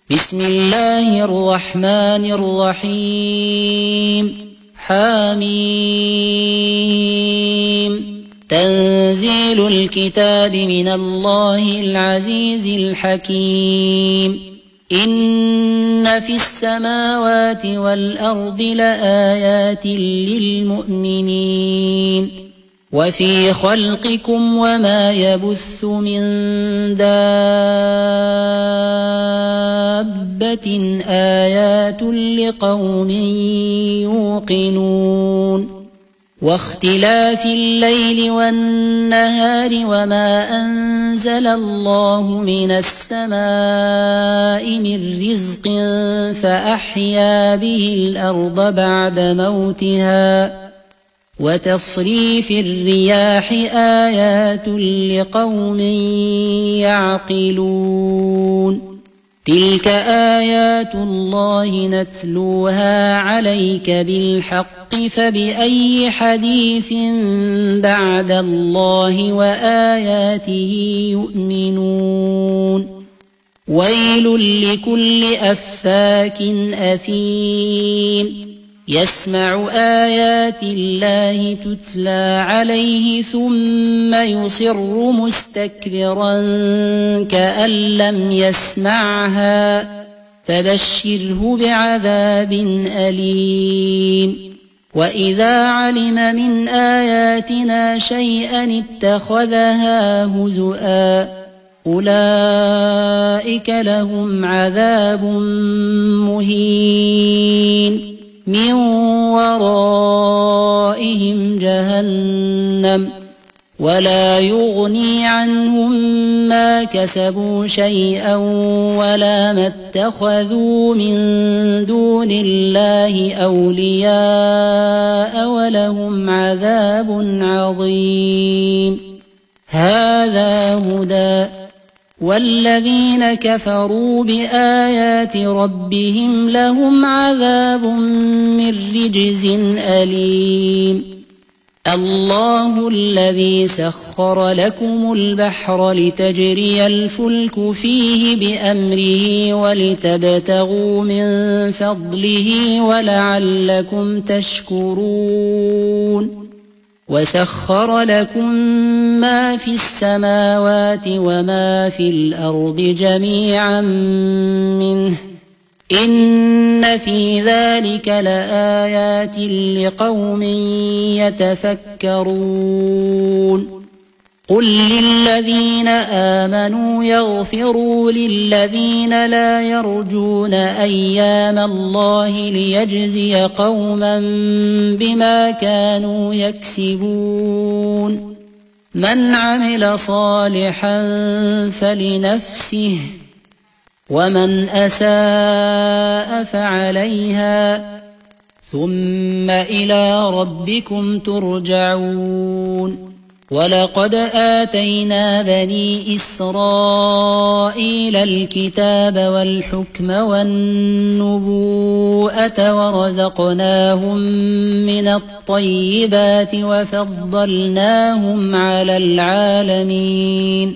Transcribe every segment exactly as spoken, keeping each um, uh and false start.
بسم الله الرحمن الرحيم حميم تنزيل الكتاب من الله العزيز الحكيم إن في السماوات والأرض لآيات للمؤمنين وفي خلقكم وما يبث من دابة آيات لقوم يوقنون واختلاف الليل والنهار وما أنزل الله من السماء من رزق فأحيا به الأرض بعد موتها وتصريف الرياح آيات لقوم يعقلون تلك آيات الله نتلوها عليك بالحق فبأي حديث بعد الله وآياته يؤمنون ويل لكل أفاك أثيم يسمع آيات الله تتلى عليه ثم يصر مستكبرا كأن لم يسمعها فبشره بعذاب أليم وإذا علم من آياتنا شيئا اتخذها هزؤا أولئك لهم عذاب مهين من ورائهم جهنم ولا يغني عنهم ما كسبوا شيئا ولا ما اتخذوا من دون الله أولياء ولهم عذاب عظيم هذا هدى والذين كفروا بآيات ربهم لهم عذاب من رجز أليم الله الذي سخر لكم البحر لتجري الفلك فيه بأمره ولتبتغوا من فضله ولعلكم تشكرون وسخر لكم ما في السماوات وما في الأرض جميعا منه إن في ذلك لآيات لقوم يتفكرون قل للذين آمنوا يغفروا للذين لا يرجون أيام الله ليجزي قوما بما كانوا يكسبون من عمل صالحا فلنفسه ومن أساء فعليها ثم إلى ربكم ترجعون ولقد آتينا بني إسرائيل الكتاب والحكم والنبوءة ورزقناهم من الطيبات وفضلناهم على العالمين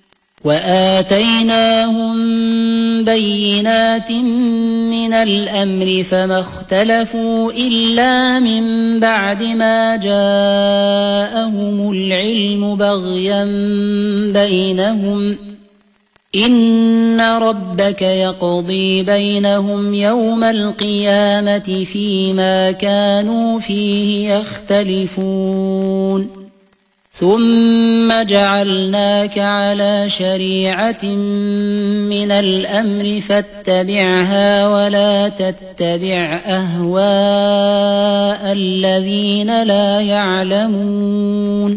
وآتيناهم بينات من الأمر فما اختلفوا إلا من بعد ما جاءهم العلم بغيا بينهم إن ربك يقضي بينهم يوم القيامة فيما كانوا فيه يختلفون ثم جعلناك على شريعة من الأمر فاتبعها ولا تتبع أهواء الذين لا يعلمون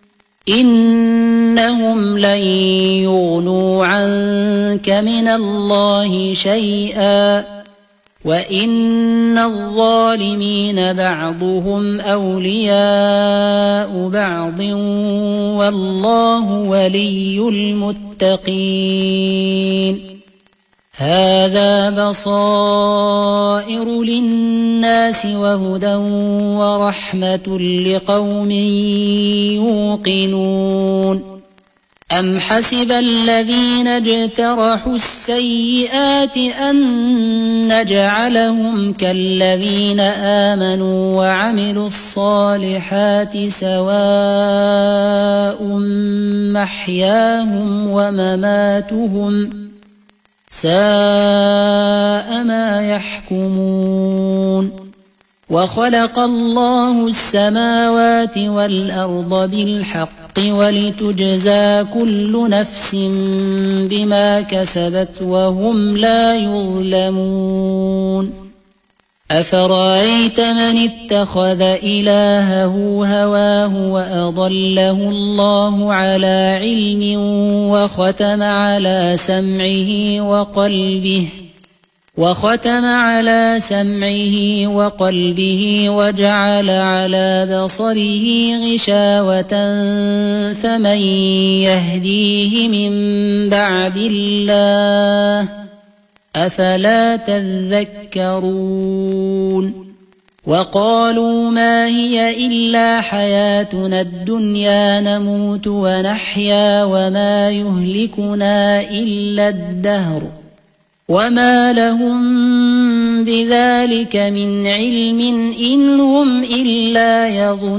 إنهم لن يغنوا عنك من الله شيئا وإن الظالمين بعضهم أولياء بعض والله ولي المتقين هذا بصائر للناس وهدى ورحمة لقوم يوقنون أم حسب الذين اجترحوا السيئات أن نجعلهم كالذين آمنوا وعملوا الصالحات سواء محياهم ومماتهم ساء ما يحكمون وخلق الله السماوات والأرض بالحق ولتجزى كل نفس بما كسبت وهم لا يظلمون أفرأيت من اتخذ إلهه هواه وأضله الله على علم وختم على سمعه وقلبه وختم على سمعه وقلبه وجعل على بصره غشاوة فمن يهديه من بعد الله أفلا تذكرون وقالوا ما هي إلا حياتنا الدنيا نموت ونحيا وما يهلكنا إلا الدهر وما لهم بذلك من علم إن هم إلا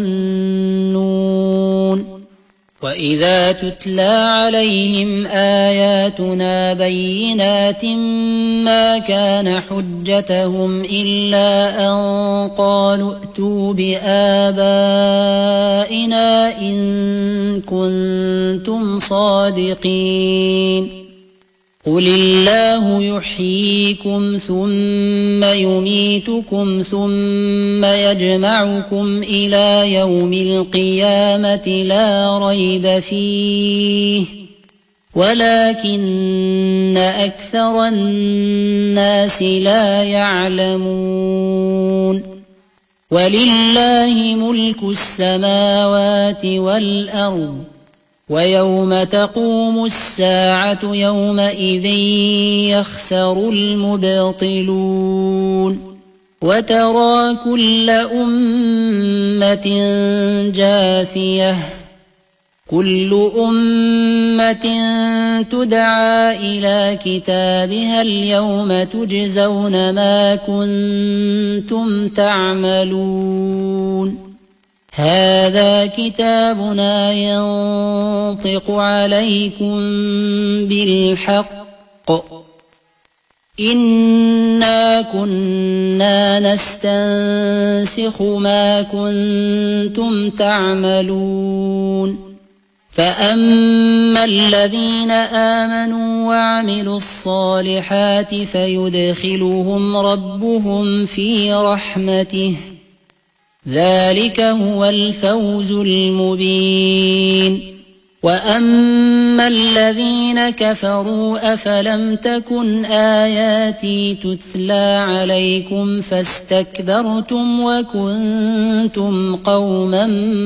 يظنون وإذا تتلى عليهم آياتنا بينات ما كان حجتهم إلا أن قالوا ائتوا بآبائنا إن كنتم صادقين قل الله يحييكم ثم يميتكم ثم يجمعكم إلى يوم القيامة لا ريب فيه ولكن أكثر الناس لا يعلمون ولله ملك السماوات والأرض ويوم تقوم الساعة يومئذ يخسر المبطلون وترى كل أمة جاثية كل أمة تدعى إلى كتابها اليوم تجزون ما كنتم تعملون هذا كتابنا ينطق عليكم بالحق إنا كنا نستنسخ ما كنتم تعملون فأما الذين آمنوا وعملوا الصالحات فيدخلهم ربهم في رحمته ذلك هو الفوز المبين وأما الذين كفروا أفلم تكن آياتي تتلى عليكم فاستكبرتم وكنتم قوما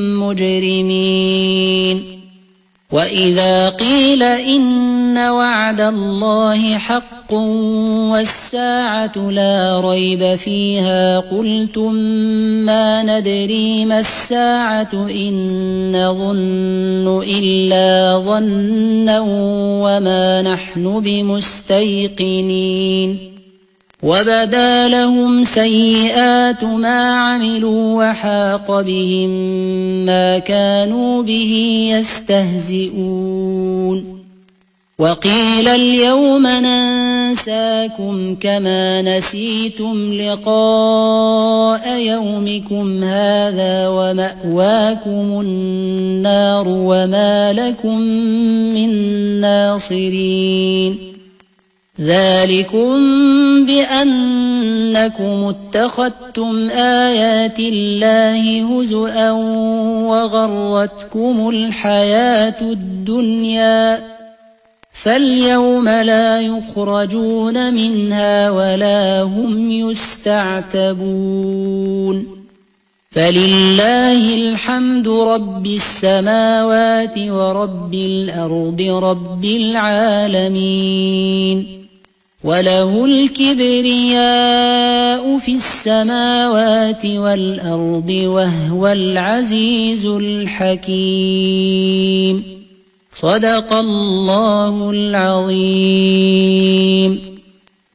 مجرمين وإذا قيل إن وعد الله حق والساعة لا ريب فيها قلتم ما ندري ما الساعة إن نظن إلا ظنا وما نحن بمستيقنين وبدا لهم سيئات ما عملوا وحاق بهم ما كانوا به يستهزئون وقيل اليوم ننساكم كما نسيتم لقاء يومكم هذا ومأواكم النار وما لكم من ناصرين ذلكم بأنكم اتخذتم آيات الله هزؤا وغرتكم الحياة الدنيا فاليوم لا يخرجون منها ولا هم يستعتبون فلله الحمد رب السماوات ورب الأرض رب العالمين وله الكبرياء في السماوات والأرض وهو العزيز الحكيم صدق الله العظيم.